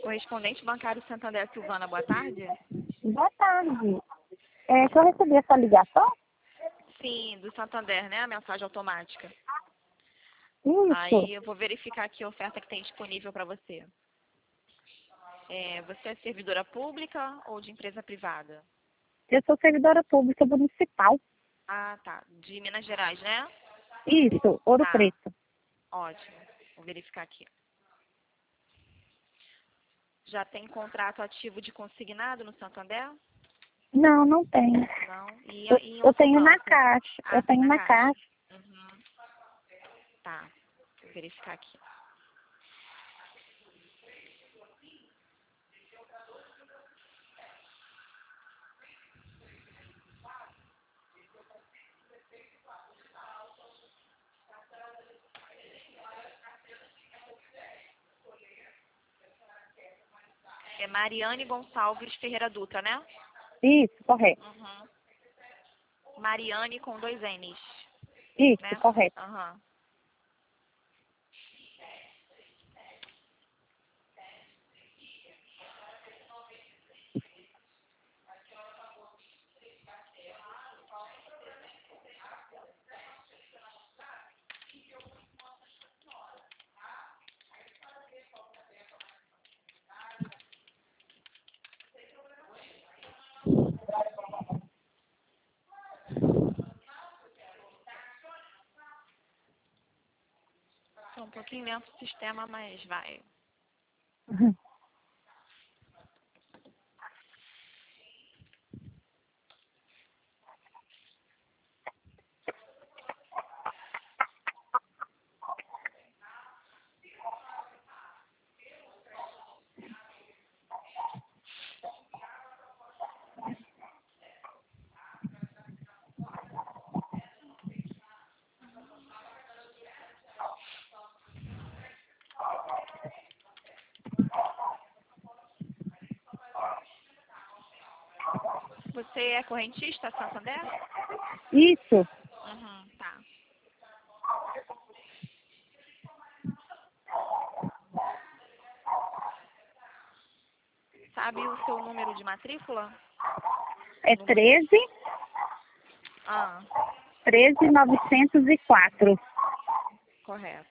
Correspondente bancário Santander Silvana, boa tarde. Boa tarde. Que eu recebi essa ligação? Sim, do Santander, né? A mensagem automática. Isso. Aí eu vou verificar aqui a oferta que tem disponível para você. Você é servidora pública ou de empresa privada? Eu sou servidora pública municipal. Ah, tá. De Minas Gerais, né? Isso, Ouro Tá. Preto. Ótimo. Vou verificar aqui. Já tem contrato ativo de consignado no Santander? Não, não tenho. Não. E em Eu outro tenho na banco? Caixa. Ah, Eu tem tenho na na Caixa. Caixa. Uhum. Tá. Vou verificar aqui. É Mariane Gonçalves Ferreira Dutra, né? Isso, correto. Uhum. Mariane com 2 N's, Isso, né? correto. Aham. É um pouquinho lento o sistema, mas vai. Você é correntista, Santander? Isso. Uhum, tá. Sabe o seu número de matrícula? É Número... 13.904. Correto.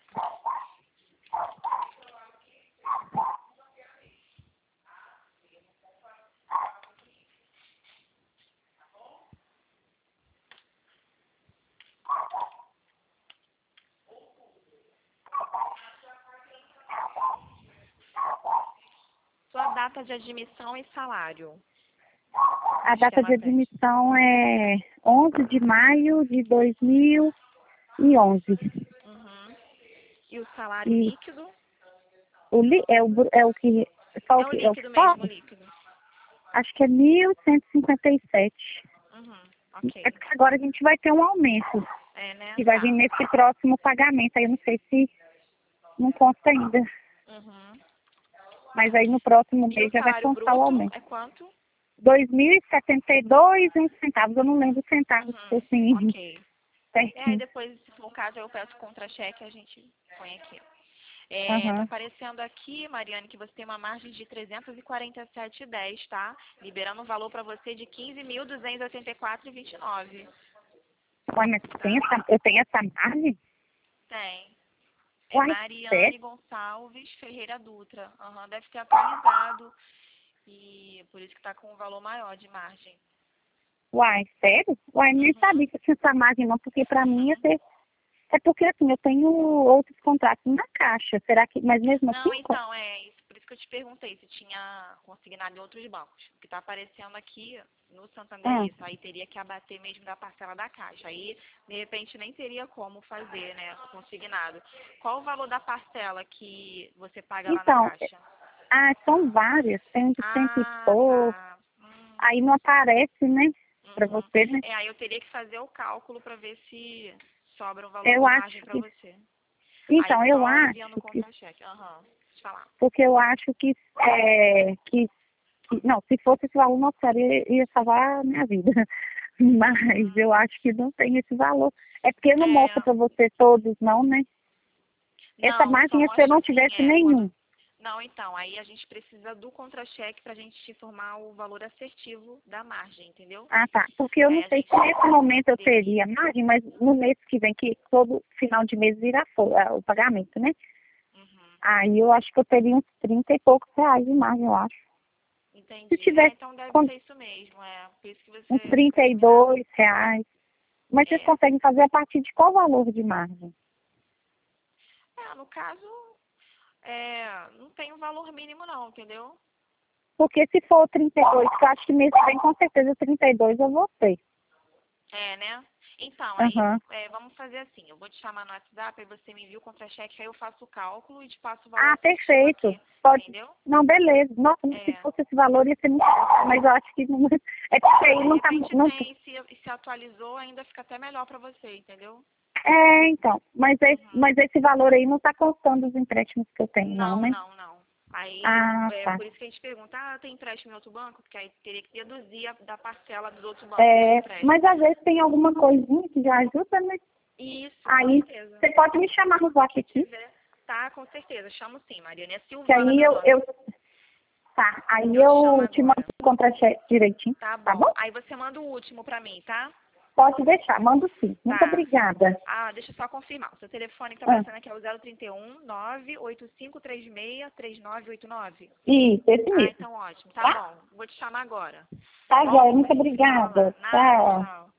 Sua data de admissão e salário. A data de admissão é 11 de maio de 2011. Uhum. E o salário E líquido? é o que... Só É o o que é o que líquido mesmo, o fala? líquido. Acho que é 1.157. Uhum, É ok. porque agora a gente vai ter um aumento, É, né? que vai Tá. vir nesse próximo pagamento. Aí eu não sei se não consta ainda. Uhum. Mas aí no próximo E mês o já vai salário constar o bruto aumento. é quanto? 2.072 e uns centavos. Eu não lembro os centavos, Uhum, assim, ok. Aí certinho. depois, se for o caso, eu peço contra-cheque e a gente põe aqui. Tá Aham. aparecendo aqui, Mariane, que você tem uma margem de 347,10, tá? Liberando um valor para você de 15.284,29. Ué, mas eu tenho essa margem? Tem. É Uai, sério? Mariane Gonçalves Ferreira Dutra. Aham, deve ter atualizado. E por isso que tá com um valor maior de margem. Uai, sério? Uai, nem Uhum, sabia que eu tinha essa margem não, porque pra mim ia uhum. ser... É porque assim, eu tenho outros contratos na Caixa. Será que... Mas mesmo assim... Não, então, é isso. Por isso que eu te perguntei se tinha consignado em outros bancos. O que está aparecendo aqui no Santander é Ah, isso. Aí teria que abater mesmo da parcela da Caixa. Aí, de repente, nem teria como fazer, né, consignado. Qual o valor da parcela que você paga lá na então, Caixa? são várias. Tem um de cento e Ah, pouco. tá. Aí não aparece, né? Pra Uhum. você, né? Aí eu teria que fazer o cálculo para ver se sobra um valor Eu de margem acho para que... você. Aí Então, eu só enviando acho que... contra-cheque. Aham, deixa eu falar. Porque eu acho não, se fosse esse valor, nossa, senhora, ia salvar a minha vida. Mas Uhum. eu acho que não tem esse valor. É porque não mostra É, pra você todos, não, né? Essa não, só margem é se eu mostra não assim, tivesse nenhum. Não, então, aí a gente precisa do contra-cheque para a gente te informar o valor assertivo da margem, entendeu? Ah, tá. Porque eu Aí não a sei gente se nesse momento eu define. teria margem, mas no mês que vem, que todo final de mês virá o pagamento, né? Uhum, Aí eu acho que eu teria uns 30 e poucos reais de margem, eu acho. Se entendi. É, tivesse então deve com ser isso mesmo, é. Por isso que uns você fica admirado. 32 reais. Mas vocês É. conseguem fazer a partir de qual valor de margem? No caso, não tem um valor mínimo não, entendeu? Porque se for 32, que eu acho que mês que vem, com certeza 32 eu vou ter. É, né? Então, aí, Aham. vamos fazer assim, eu vou te chamar no WhatsApp, aí você me envia o contra-cheque, aí eu faço o cálculo e te passo o valor Ah, assertivo perfeito. aqui, Pode. entendeu? Não, beleza. Nossa, se É. fosse esse valor ia ser muito bom, mas eu acho que não. É porque Ah, aí de não tá. repente Não, tem, se atualizou, ainda fica até melhor pra você, entendeu? então. Uhum. Mas esse valor aí não tá contando os empréstimos que eu tenho, não, Não, né? não, não. Aí, Ah, tá. por isso que a gente pergunta, tem empréstimo em outro banco? Porque aí teria que deduzir da parcela do outro banco, do Mas empréstimo. às vezes tem alguma coisinha que já ajuda, né? Isso, com Aí certeza. você pode me chamar no O zap que aqui, tiver, tá, com certeza. Chamo sim, Mariana. É que Silvana, aí meu nome. tá, aí Eu te chamo eu te mando agora. o contra-cheque direitinho, Tá tá bom? bom. Aí você manda o último pra mim, tá? Pode deixar, mando sim. Muito Tá. obrigada. Deixa eu só confirmar. O seu telefone que tá Ah, aparecendo aqui é o 031 98536 3989. isso, esse mesmo, Então ótimo. Tá tá? bom. Vou te chamar agora. Tá Tá, bom? joia, muito A gente se fala. obrigada. Nada, Tchau. tchau.